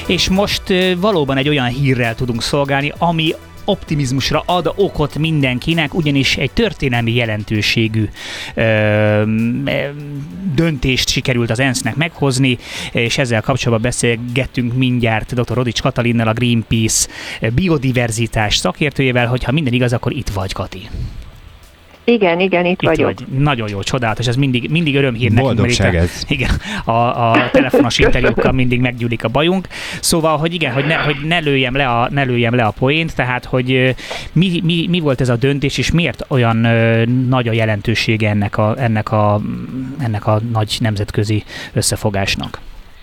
És most valóban egy olyan hírrel tudunk szolgálni, ami optimizmusra ad okot mindenkinek, ugyanis egy történelmi jelentőségű döntést sikerült az ENSZ-nek meghozni, és ezzel kapcsolatban beszélgettünk mindjárt dr. Rodics Katalinnal, a Greenpeace biodiverzitás szakértőjével, hogyha minden igaz, akkor itt vagy, Kati. Igen, itt vagyok. Vagy. Nagyon jó, csodálatos, ez mindig örömhír nekünk. Boldogság ez. Igen, a telefonos interjúkkal mindig meggyűlik a bajunk. Szóval, hogy igen, hogy ne lőjem le a poént, tehát, hogy mi volt ez a döntés, és miért olyan nagy a jelentősége ennek a nagy nemzetközi összefogásnak?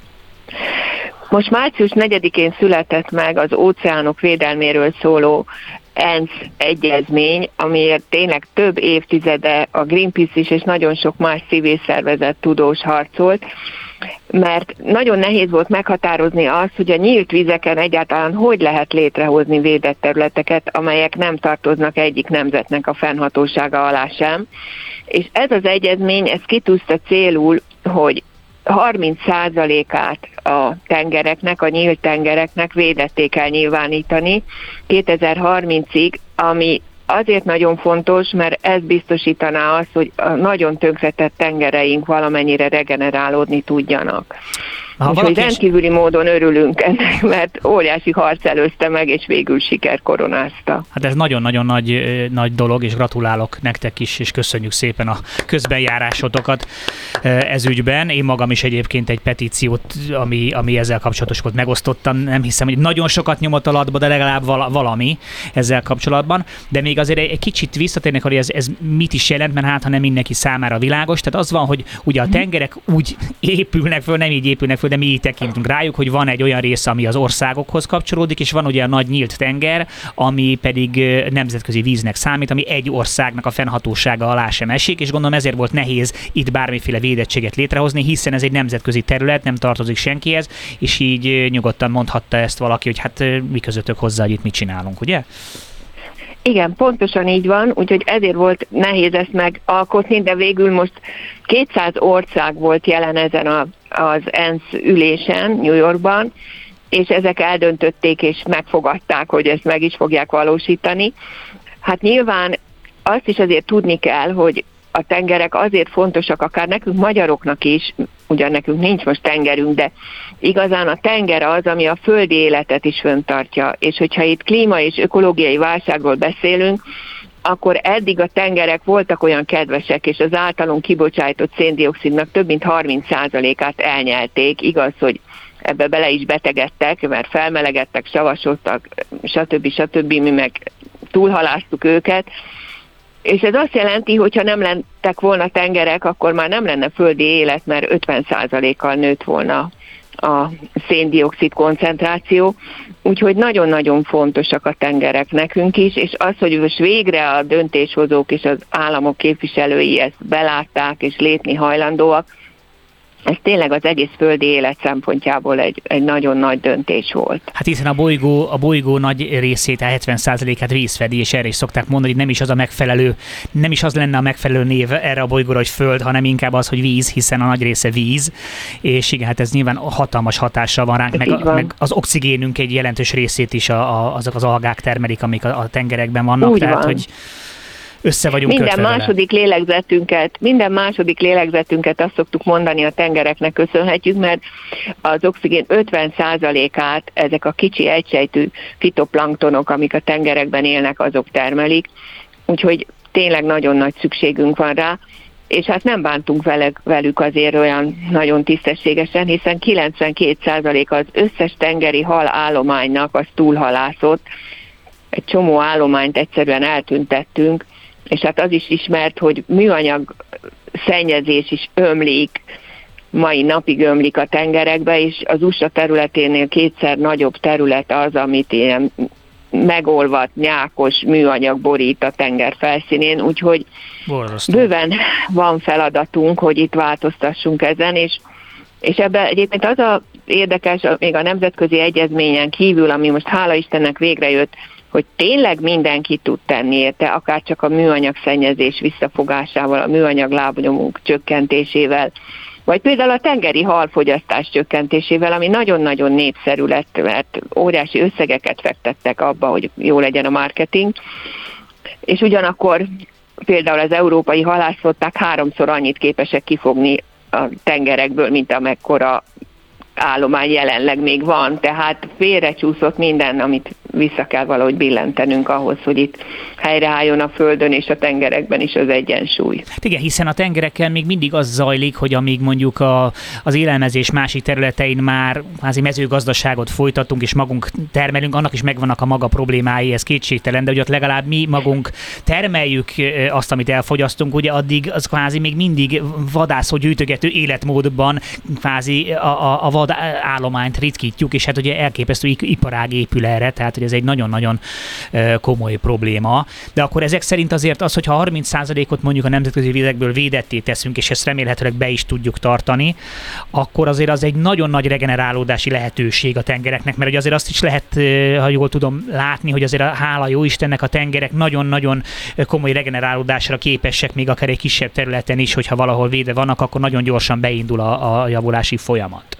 Most március 4-én született meg az óceánok védelméről szóló ENSZ egyezmény, amiért tényleg több évtizede a Greenpeace is és nagyon sok más civil szervezet tudós harcolt, mert nagyon nehéz volt meghatározni azt, hogy a nyílt vizeken egyáltalán hogy lehet létrehozni védett területeket, amelyek nem tartoznak egyik nemzetnek a fennhatósága alá sem. És ez az egyezmény, ez kitűzte célul, hogy 30%-át a tengereknek, a nyílt tengereknek védetté kell nyilvánítani 2030-ig, ami azért nagyon fontos, mert ez biztosítaná azt, hogy a nagyon tönkretett tengereink valamennyire regenerálódni tudjanak. Úgyhogy rendkívüli módon örülünk ennek, mert óriási harc előzte meg, és végül siker koronázta. Hát ez nagyon-nagyon nagy dolog, és gratulálok nektek is, és köszönjük szépen a közbenjárásotokat ez ügyben. Én magam is egyébként egy petíciót, ami ezzel kapcsolatos volt, megosztottam. Nem hiszem, hogy nagyon sokat nyomott alatba, de legalább valami ezzel kapcsolatban. De még azért egy kicsit visszatérnek, hogy ez mit is jelent, mert hát ha nem mindenki számára világos. Tehát az van, hogy ugye a tengerek úgy épülnek föl, nem így épülnek föl, de mi így tekintünk rájuk, hogy van egy olyan része, ami az országokhoz kapcsolódik, és van ugye a nagy nyílt tenger, ami pedig nemzetközi víznek számít, ami egy országnak a fennhatósága alá sem esik, és gondolom ezért volt nehéz itt bármiféle védettséget létrehozni, hiszen ez egy nemzetközi terület, nem tartozik senkihez, és így nyugodtan mondhatta ezt valaki, hogy hát mi közöttök hozzá, hogy itt mit csinálunk, ugye? Igen, pontosan így van, úgyhogy ezért volt nehéz ezt megalkotni, de végül most 200 ország volt jelen ezen az ENSZ ülésen New Yorkban, és ezek eldöntötték és megfogadták, hogy ezt meg is fogják valósítani. Hát nyilván azt is azért tudni kell, hogy a tengerek azért fontosak, akár nekünk magyaroknak is, ugyan nekünk nincs most tengerünk, de igazán a tenger az, ami a földi életet is fenntartja, és hogyha itt klíma és ökológiai válságról beszélünk, akkor eddig a tengerek voltak olyan kedvesek, és az általunk kibocsájtott széndioxidnak több mint 30%-át elnyelték. Igaz, hogy ebbe bele is betegedtek, mert felmelegedtek, savasodtak, stb. Mi meg túlhaláztuk őket. És ez azt jelenti, hogy ha nem lettek volna tengerek, akkor már nem lenne földi élet, mert 50%-kal nőtt volna a széndioxid koncentráció. Úgyhogy nagyon-nagyon fontosak a tengerek nekünk is, és az, hogy most végre a döntéshozók és az államok képviselői ezt belátták és lépni hajlandóak, ez tényleg az egész földi élet szempontjából egy nagyon nagy döntés volt. Hát hiszen a bolygó nagy részét, a 70%-át víz fedi, és erre is szokták mondani, hogy nem is az lenne a megfelelő név erre a bolygóra, hogy föld, hanem inkább az, hogy víz, hiszen a nagy része víz, és igen, hát ez nyilván hatalmas hatással van ránk, meg az oxigénünk egy jelentős részét is azok az algák termelik, amik a tengerekben vannak, úgy tehát van. Hogy össze vagyunk minden kötve második lélegzetünket azt szoktuk mondani a tengereknek köszönhetjük, mert az oxigén 50%-át ezek a kicsi egysejtű fitoplanktonok, amik a tengerekben élnek, azok termelik. Úgyhogy tényleg nagyon nagy szükségünk van rá, és hát nem bántunk velük azért olyan nagyon tisztességesen, hiszen 92% az összes tengeri hal állománynak az túlhalászott. Egy csomó állományt egyszerűen eltüntettünk, és hát az is ismert, hogy műanyag szennyezés is ömlik, mai napig ömlik a tengerekbe, és az USA területénél 2-szer nagyobb terület az, amit ilyen megolvadt, nyákos műanyag borít a tenger felszínén, úgyhogy bőven van feladatunk, hogy itt változtassunk ezen, és ebben egyébként az a érdekes, még a nemzetközi egyezményen kívül, ami most hála Istennek végre jött, hogy tényleg mindenki tud tenni érte, akár csak a műanyag szennyezés visszafogásával, a műanyag lábnyomunk csökkentésével, Vagy például a tengeri halfogyasztás csökkentésével, ami nagyon-nagyon népszerű lett, mert óriási összegeket fektettek abba, hogy jó legyen a marketing, és ugyanakkor például az európai halászflották 3-szor annyit képesek kifogni a tengerekből, mint amekkora állomány jelenleg még van, tehát félrecsúszott minden, amit vissza kell valahogy billentenünk ahhoz, hogy itt helyreálljon a földön és a tengerekben is az egyensúly. Igen, hiszen a tengerekkel még mindig az zajlik, hogy amíg mondjuk az élelmezés másik területein már kvázi mezőgazdaságot folytatunk és magunk termelünk, annak is megvannak a maga problémái, ez kétségtelen, de hogy ott legalább mi magunk termeljük azt, amit elfogyasztunk, ugye addig az kvázi még mindig vadászó gyűjtögető életmódban kvázi a vadállományt ritkítjuk, és hát ugye elképesztő iparág épül erre, tehát hogy ez egy nagyon-nagyon komoly probléma. De akkor ezek szerint azért az, hogyha 30%-ot mondjuk a nemzetközi vizekből védetté teszünk, és ezt remélhetőleg be is tudjuk tartani, akkor azért az egy nagyon nagy regenerálódási lehetőség a tengereknek, mert ugye azért azt is lehet, ha jól tudom látni, hogy azért hála jó Istennek a tengerek nagyon-nagyon komoly regenerálódásra képesek, még akár egy kisebb területen is, hogyha valahol védve vannak, akkor nagyon gyorsan beindul a javulási folyamat.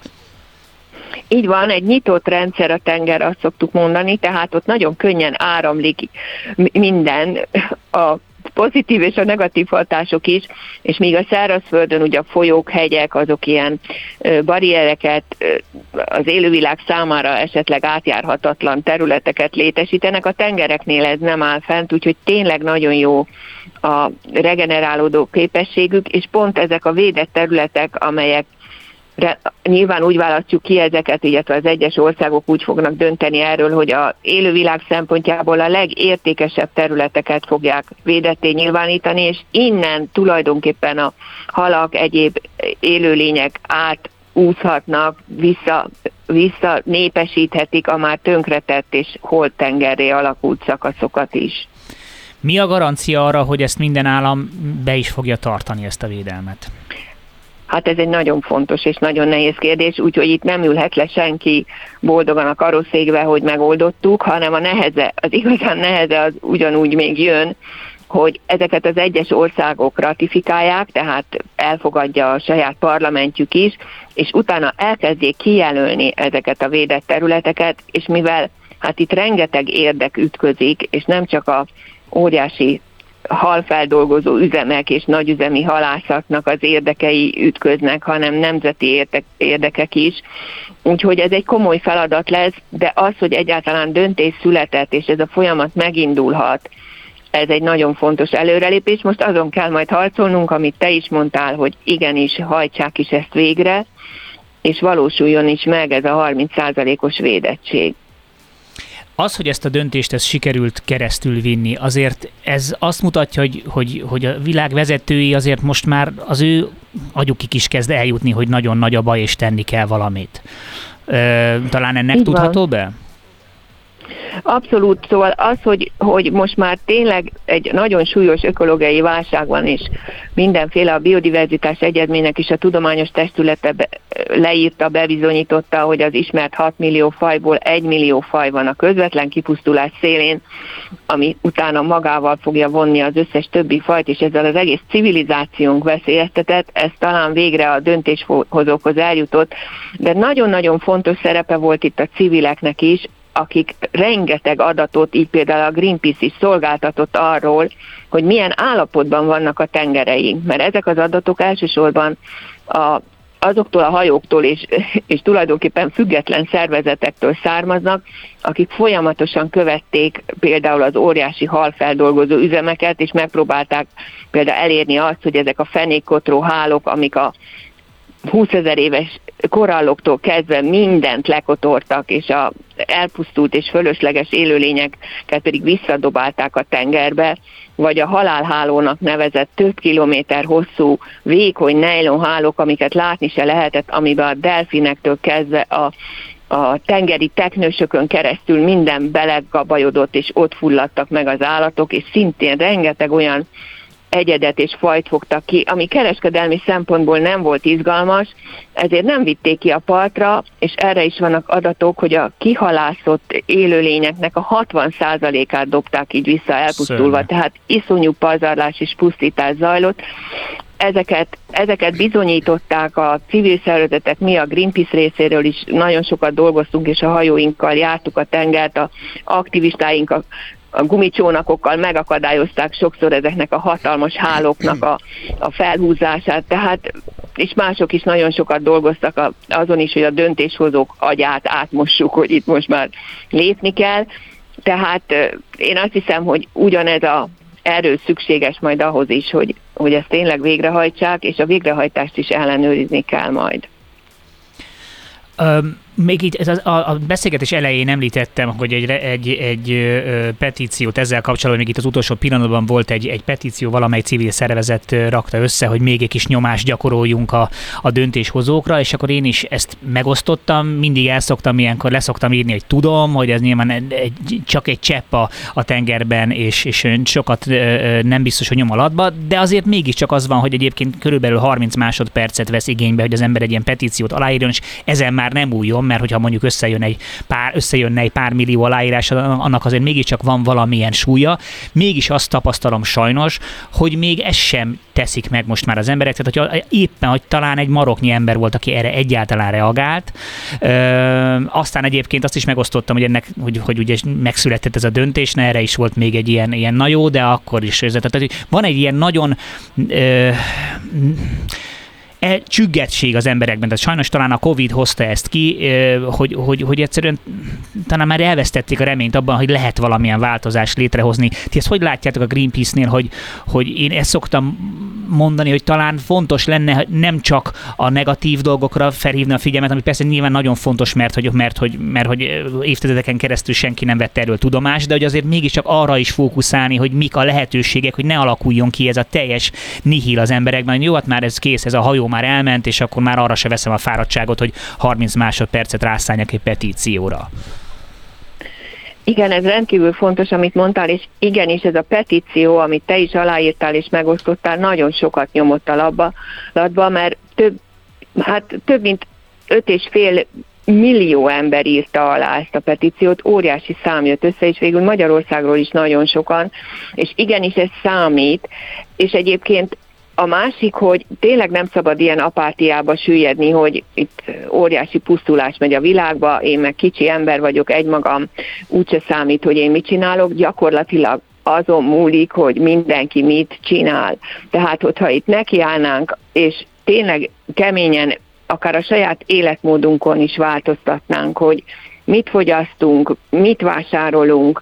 Így van, egy nyitott rendszer a tenger, azt szoktuk mondani, tehát ott nagyon könnyen áramlik minden, a pozitív és a negatív hatások is, és míg a szárazföldön ugye a folyók, hegyek, azok ilyen barriereket, az élővilág számára esetleg átjárhatatlan területeket létesítenek, a tengereknél ez nem áll fent, úgyhogy tényleg nagyon jó a regenerálódó képességük, és pont ezek a védett területek, amelyek nyilván úgy választjuk ki ezeket, illetve az egyes országok úgy fognak dönteni erről, hogy az élővilág szempontjából a legértékesebb területeket fogják védetté nyilvánítani, és innen tulajdonképpen a halak, egyéb élőlények átúszhatnak, vissza népesíthetik a már tönkretett és holttengerré alakult szakaszokat is. Mi a garancia arra, hogy ezt minden állam be is fogja tartani, ezt a védelmet? Hát ez egy nagyon fontos és nagyon nehéz kérdés, úgyhogy itt nem ülhet le senki boldogan a karosszékbe, hogy megoldottuk, hanem az igazán neheze az ugyanúgy még jön, hogy ezeket az egyes országok ratifikálják, tehát elfogadja a saját parlamentjük is, és utána elkezdjék kijelölni ezeket a védett területeket, és mivel hát itt rengeteg érdek ütközik, és nem csak a óriási halfeldolgozó üzemek és nagyüzemi halászatnak az érdekei ütköznek, hanem nemzeti érdekek is. Úgyhogy ez egy komoly feladat lesz, de az, hogy egyáltalán döntés született, és ez a folyamat megindulhat, ez egy nagyon fontos előrelépés. Most azon kell majd harcolnunk, amit te is mondtál, hogy igenis hajtsák is ezt végre, és valósuljon is meg ez a 30%-os védettség. Az, hogy ezt a döntést sikerült keresztül vinni, azért ez azt mutatja, hogy a világ vezetői azért most már az ő agyukig is kezd eljutni, hogy nagyon nagy a baj, és tenni kell valamit. Talán ennek így tudható van be? Abszolút, szóval az, hogy most már tényleg egy nagyon súlyos ökológiai válság van, és mindenféle a biodiverzitás egyezménynek is a tudományos testülete leírta, bebizonyította, hogy az ismert 6 millió fajból 1 millió faj van a közvetlen kipusztulás szélén, ami utána magával fogja vonni az összes többi fajt, és ezzel az egész civilizációnk veszélyeztetett, ez talán végre a döntéshozókhoz eljutott, de nagyon-nagyon fontos szerepe volt itt a civileknek is, akik rengeteg adatot, így például a Greenpeace is szolgáltatott arról, hogy milyen állapotban vannak a tengereink, mert ezek az adatok elsősorban azoktól a hajóktól és tulajdonképpen független szervezetektől származnak, akik folyamatosan követték például az óriási halfeldolgozó üzemeket, és megpróbálták például elérni azt, hogy ezek a fenékkotró hálók, amik a 20 000 éves koralloktól kezdve mindent lekotortak, és a elpusztult és fölösleges élőlényeket pedig visszadobálták a tengerbe, vagy a halálhálónak nevezett több kilométer hosszú, vékony nejlonhálók, amiket látni se lehetett, amiben a delfinektől kezdve a tengeri teknősökön keresztül minden belegabajodott, és ott fulladtak meg az állatok, és szintén rengeteg olyan egyedet és fajt fogtak ki, ami kereskedelmi szempontból nem volt izgalmas, ezért nem vitték ki a partra, és erre is vannak adatok, hogy a kihalászott élőlényeknek a 60%-át dobták így vissza elpusztulva, Szörnyű. tehát iszonyú pazarlás és pusztítás zajlott. Ezeket bizonyították a civil szervezetek, mi a Greenpeace részéről is nagyon sokat dolgoztunk, és a hajóinkkal jártuk a tengert, a aktivistáink a gumicsónakokkal megakadályozták sokszor ezeknek a hatalmas hálóknak a felhúzását, tehát és mások is nagyon sokat dolgoztak azon is, hogy a döntéshozók agyát átmossuk, hogy itt most már lépni kell. Tehát én azt hiszem, hogy ugyanez a erő szükséges majd ahhoz is, hogy ezt tényleg végrehajtsák, és a végrehajtást is ellenőrizni kell majd. Még így a beszélgetés elején említettem, hogy egy petíciót ezzel kapcsolatban, még itt az utolsó pillanatban volt egy petíció, valamely civil szervezet rakta össze, hogy még egy kis nyomást gyakoroljunk a döntéshozókra, és akkor én is ezt megosztottam, mindig ilyenkor leszoktam írni, hogy tudom, hogy ez nyilván csak egy csepp a tengerben, és sokat nem biztos, hogy nyom alatba, de azért mégiscsak az van, hogy egyébként körülbelül 30 másodpercet vesz igénybe, hogy az ember egy ilyen petíciót aláírjon, és ezen már nem újjon, mert hogyha mondjuk összejönne egy pár millió aláírás, annak azért mégiscsak van valamilyen súlya. Mégis azt tapasztalom sajnos, hogy még ezt sem teszik meg most már az emberek, tehát hogy éppen, hogy talán egy maroknyi ember volt, aki erre egyáltalán reagált. Aztán egyébként azt is megosztottam, hogy ennek, hogy ugye megszületett ez a döntés, erre is volt még egy ilyen na jó, de akkor is. Tehát van egy ilyen nagyon csüggettség az emberekben, tehát sajnos talán a Covid hozta ezt ki, hogy egyszerűen talán már elvesztették a reményt abban, hogy lehet valamilyen változást létrehozni. Ti ezt hogy látjátok a Greenpeace-nél, hogy én ezt szoktam mondani, hogy talán fontos lenne nem csak a negatív dolgokra felhívni a figyelmet, ami persze nyilván nagyon fontos, mert hogy évtizedeken keresztül senki nem vett erről tudomást, de hogy azért mégiscsak arra is fókuszálni, hogy mik a lehetőségek, hogy ne alakuljon ki ez a teljes nihil az emberekben, hogy jó, hát már ez kész, ez a hajó már elment, és akkor már arra se veszem a fáradtságot, hogy 30 másodpercet rászálljak egy petícióra. Igen, ez rendkívül fontos, amit mondtál, és igenis ez a petíció, amit te is aláírtál és megosztottál, nagyon sokat nyomott a latba, mert több mint 5,5 millió ember írta alá ezt a petíciót, óriási szám jött össze, és végül Magyarországról is nagyon sokan, és igenis ez számít, és egyébként a másik, hogy tényleg nem szabad ilyen apátiába süllyedni, hogy itt óriási pusztulás megy a világba, én meg kicsi ember vagyok, egymagam, úgyse számít, hogy én mit csinálok, gyakorlatilag azon múlik, hogy mindenki mit csinál. Tehát, hogyha itt nekiállnánk, és tényleg keményen, akár a saját életmódunkon is változtatnánk, hogy mit fogyasztunk, mit vásárolunk,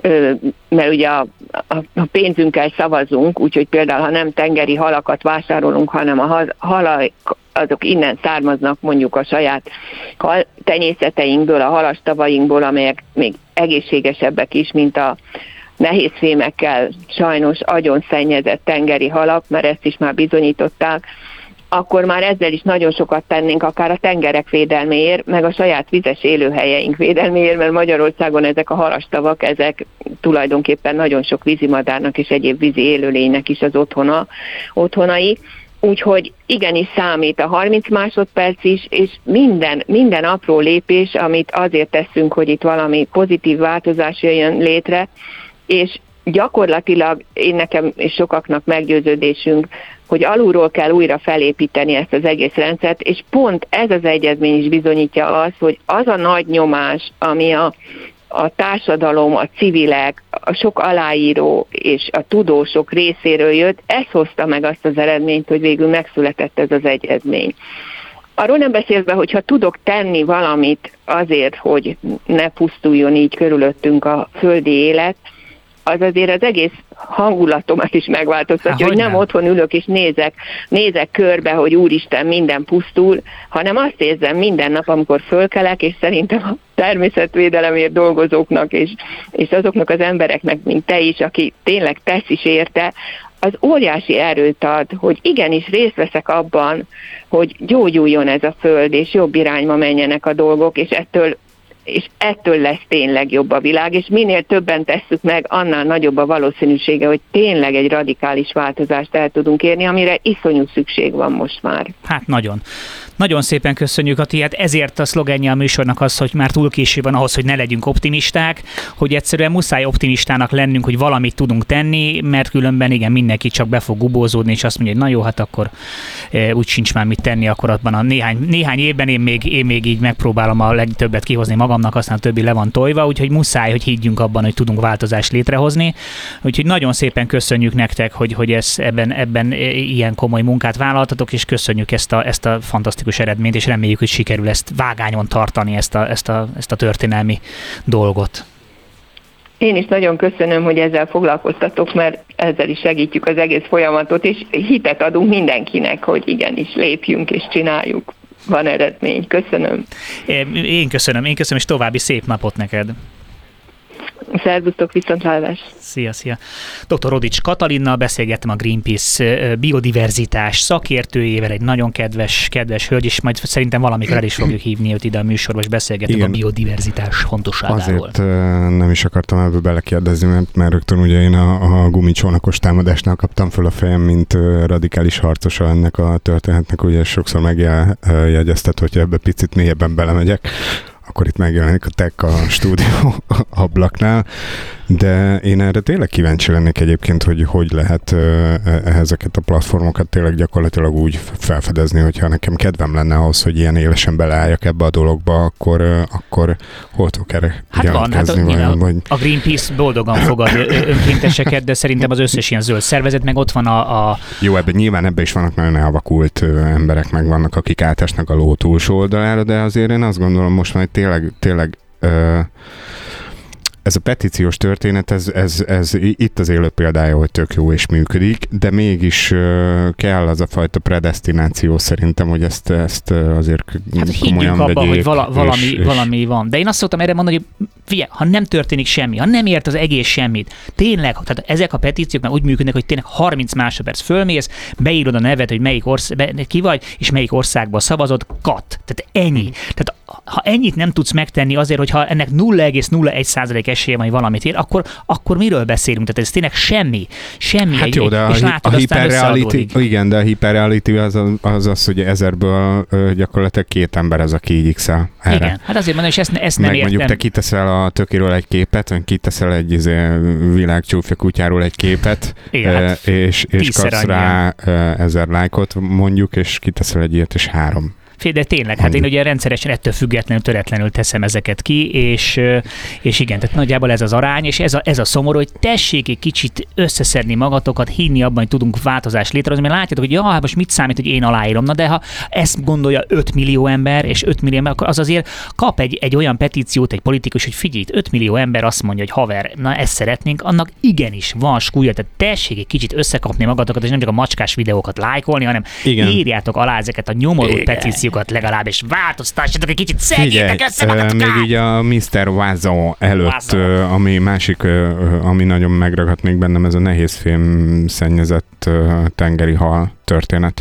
mert ugye a pénzünkkel szavazunk, úgyhogy például, ha nem tengeri halakat vásárolunk, hanem a halak, azok innen származnak mondjuk a saját tenyészeteinkből, a halastavainkból, amelyek még egészségesebbek is, mint a nehézfémekkel sajnos agyon szennyezett tengeri halak, mert ezt is már bizonyították, akkor már ezzel is nagyon sokat tennénk akár a tengerek védelméért, meg a saját vizes élőhelyeink védelméért, mert Magyarországon ezek a halastavak, ezek tulajdonképpen nagyon sok vízimadárnak és egyéb vízi élőlénynek is az otthonai. Úgyhogy igenis számít a 30 másodperc is, és minden apró lépés, amit azért teszünk, hogy itt valami pozitív változás jöjjön létre, és gyakorlatilag én nekem és sokaknak meggyőződésünk, hogy alulról kell újra felépíteni ezt az egész rendszert, és pont ez az egyezmény is bizonyítja azt, hogy az a nagy nyomás, ami a társadalom, a civilek, a sok aláíró és a tudósok részéről jött, ez hozta meg azt az eredményt, hogy végül megszületett ez az egyezmény. Arról nem beszélve, hogyha tudok tenni valamit azért, hogy ne pusztuljon így körülöttünk a földi élet, az azért az egész hangulatomat is megváltoztatja, hogy nem otthon ülök és nézek körbe, hogy úristen, minden pusztul, hanem azt érzem minden nap, amikor fölkelek, és szerintem a természetvédelemért dolgozóknak, és azoknak az embereknek, mint te is, aki tényleg tesz is érte, az óriási erőt ad, hogy igenis részt veszek abban, hogy gyógyuljon ez a föld, és jobb irányba menjenek a dolgok, és ettől és ettől lesz tényleg jobb a világ, és minél többen tesszük meg, annál nagyobb a valószínűsége, hogy tényleg egy radikális változást el tudunk érni, amire iszonyú szükség van most már. Hát nagyon. Nagyon szépen köszönjük, Ati, hát ezért a szlogenje a műsornak az, hogy már túl késő van ahhoz, hogy ne legyünk optimisták, hogy egyszerűen muszáj optimistának lennünk, hogy valamit tudunk tenni, mert különben igen, mindenki csak be fog gubózódni, és azt mondja, hogy na jó, hát akkor úgy sincs már mit tenni, akkor abban a néhány évben én még így megpróbálom a legtöbbet kihozni magamnak, aztán a többi le van tojva, úgyhogy muszáj, hogy higgyünk abban, hogy tudunk változást létrehozni. Úgyhogy nagyon szépen köszönjük nektek, hogy ebben ilyen komoly munkát vállaltatok, és köszönjük ezt a fantasztikus eredményt, és reméljük, hogy sikerül ezt vágányon tartani, ezt a történelmi dolgot. Én is nagyon köszönöm, hogy ezzel foglalkoztatok, mert ezzel is segítjük az egész folyamatot, és hitet adunk mindenkinek, hogy igenis lépjünk és csináljuk. Van eredmény. Köszönöm. Én köszönöm, és további szép napot neked. Szervusztok, viszontlátás. Szia. Dr. Rodics Katalinnal beszélgettem, a Greenpeace biodiverzitás szakértőjével, egy nagyon kedves hölgy, és majd szerintem valamikor el is fogjuk hívni őt ide a műsorba, és beszélgetünk a biodiverzitás fontosságáról. Azért nem is akartam ebből belekérdezni, mert rögtön ugye én a gumicsónakos támadásnál kaptam föl a fejem, mint radikális harcosa ennek a történetnek, ugye sokszor megjegyeztet, hogyha ebbe picit mélyebben belemegyek, akkor itt megjelenik a tech a stúdió ablaknál, de én erre tényleg kíváncsi lennék egyébként, hogy lehet ezeket a platformokat tényleg gyakorlatilag úgy felfedezni, hogyha nekem kedvem lenne ahhoz, hogy ilyen élesen beleálljak ebbe a dologba, akkor hol tudok erre jelentkezni? A Greenpeace boldogan fogad önkénteseket, de szerintem az összes ilyen zöld szervezet, meg ott van a... Jó, nyilván ebben is vannak nagyon elvakult emberek, meg vannak, akik átesnek a ló túlsó oldalára, de azért én azt gondolom most már tényleg ez a petíciós történet, ez itt az élő példája, hogy tök jó és működik, de mégis kell az a fajta predesztináció szerintem, hogy ezt azért komolyan vegyék. Hogy valami van. De én azt szoktam erre mondani, hogy figyelj, ha nem történik semmi, ha nem ért az egész semmit, tényleg, tehát ezek a petíciók már úgy működnek, hogy tényleg 30 másodperc fölmész, beírod a nevet, hogy melyik ki vagy, és melyik országból szavazod, tehát ennyi. Tehát ha ennyit nem tudsz megtenni azért, hogyha ennek 0,01% esélye van, hogy valamit ér, akkor miről beszélünk? Tehát ez tényleg semmi. Hát jó, de és látod, a hiperreality, igen, de a hiperreality az, hogy 1000-ből gyakorlatilag 2 ember az, aki így x-el erre. Igen, hát azért mondom, és ezt nem értem. Mondjuk te kiteszel a tökéről egy képet, vagy kiteszel egy világcsúfja kutyáról egy képet, igen, és kapsz rá 1000 lájkot mondjuk, és kiteszel egy ilyet, és 3. De tényleg, hát én ugye rendszeresen ettől függetlenül, töretlenül teszem ezeket ki, és igen, tehát nagyjából ez az arány, és ez a szomorú, hogy tessék egy kicsit összeszedni magatokat, hinni abban, hogy tudunk változást létrehozni, mert látjátok, hogy hát most mit számít, hogy én aláírom, na de ha ezt gondolja 5 millió ember, és 5 millió ember, akkor az azért kap egy olyan petíciót, egy politikus, hogy figyelj, 5 millió ember azt mondja, hogy haver, na ezt szeretnénk, annak igenis van skúlya, tehát tessék egy kicsit összekapni magatokat, és nem csak a macskás videókat lájkolni, hanem írjátok alá ezeket a nyomorult petíciókat legalább, és változtassatok egy kicsit, szedjétek össze magatokat! Még így a Mr. Vazon előtt, ami másik, ami nagyon megragadt még bennem, ez a nehézfém szennyezett tengeri hal történet.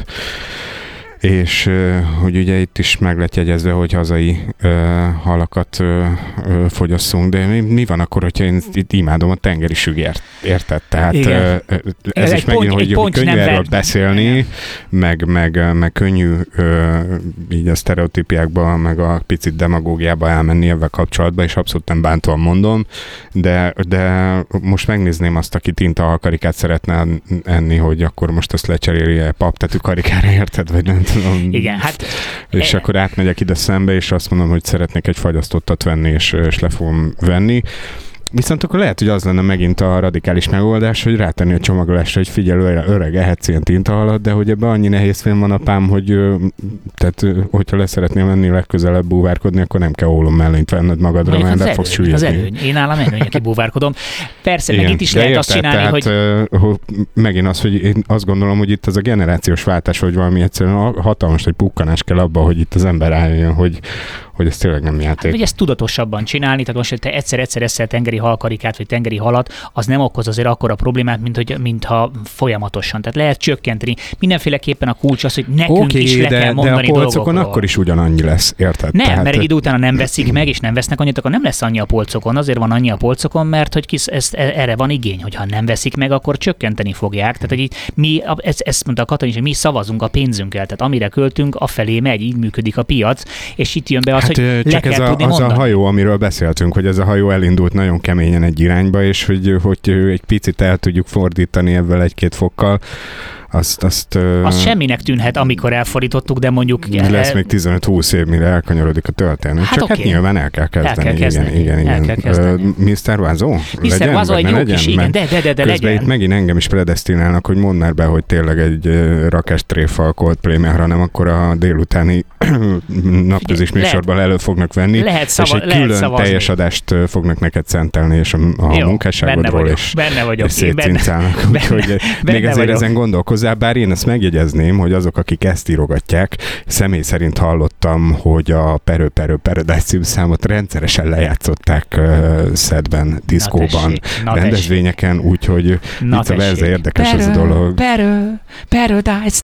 És hogy ugye itt is meg lett jegyezve, hogy hazai halakat fogyasszunk, de mi van akkor, hogyha én itt imádom a tengeri sügért, érted? Tehát ez is megint, hogy könnyű erről beszélni, meg könnyű így a sztereotípiákba, meg a picit demagógiába elmenni ebben kapcsolatban, és abszolút nem bántóan mondom, de most megnézném azt, aki tintahalkarikát szeretne enni, hogy akkor most azt lecserélje paptetű karikára, érted? Vagy nem tudom. Igen, hát... És akkor átmegyek ide szembe, és azt mondom, hogy szeretnék egy fagyasztottat venni, és le fogom venni. Viszont akkor lehet, hogy az lenne megint a radikális megoldás, hogy rátenni a csomagolásra, hogy figyelj, öreg, ehetsz ilyen tintahalat, de hogy ebben annyi nehézfém van, apám, hogy tehát, hogyha le szeretném menni legközelebb búvárkodni, akkor nem kell ólom mellényt venned magadra, mert le fogsz süllyedni. Az előny. Én nálam előny, aki búvárkodom. Persze, igen, meg itt is lehet azt csinálni, tehát, hogy... Megint az, hogy én azt gondolom, hogy itt az a generációs váltás, hogy valami egyszerűen hatalmas, hogy pukkanás kell abba, hogy itt az ember álljon, hogy ez tényleg nem játék. Hogy ezt tudatosabban csinálni, tehát most, hogy te egyszer eszel tengeri halkarikát, vagy tengeri halat, az nem okoz azért akkora problémát, mintha folyamatosan. Tehát lehet csökkenteni. Mindenféleképpen a kulcs az, hogy nekünk is le kell mondani de a polcokon dolgokról. akkor is ugyanannyi lesz, érted? Nem, Tehát, mert egy idő után nem veszik meg, és nem vesznek annyit, akkor nem lesz annyi a polcokon. Azért van annyi a polcokon, mert hogy erre van igény, hogyha nem veszik meg, akkor csökkenteni fogják. Tehát, hogy ezt mondta a Katalin is, hogy mi szavazunk a pénzünkkel, tehát amire költünk, afelé megy, így működik a piac, és itt jön be az, hogy le kell tudni mondani. Az a hajó, amiről beszéltünk, hogy ez a hajó elindult nagyon keményen egy irányba, és hogy egy picit el tudjuk fordítani ebből 1-2 fokkal, azt semminek tűnhet, amikor elfordítottuk, de mondjuk... Lesz még 15-20 év, mire elkanyarodik a történet. Csak hát nyilván el kell kezdeni. Igen. Mr. Vázó? Mr. Vázó egy jó kis, igen, de legyen. Közben itt megint engem is predesztinálnak, hogy mondd már be, hogy tényleg egy rakás tréfa Coldplay, mert ha nem, akkor a délutáni napközis műsorban elő fognak venni, és egy külön teljes adást fognak neked szentelni, és a munkásságodról, és szétcincálnak. Úgyhogy még azért ezen gondolkozzál, bár én ezt megjegyezném, hogy azok, akik ezt írogatják, személy szerint hallottam, hogy a Perő Paradise című számot rendszeresen lejátszották szedben, diszkóban, rendezvényeken, úgyhogy vicce verze érdekes ez a dolog. Paradise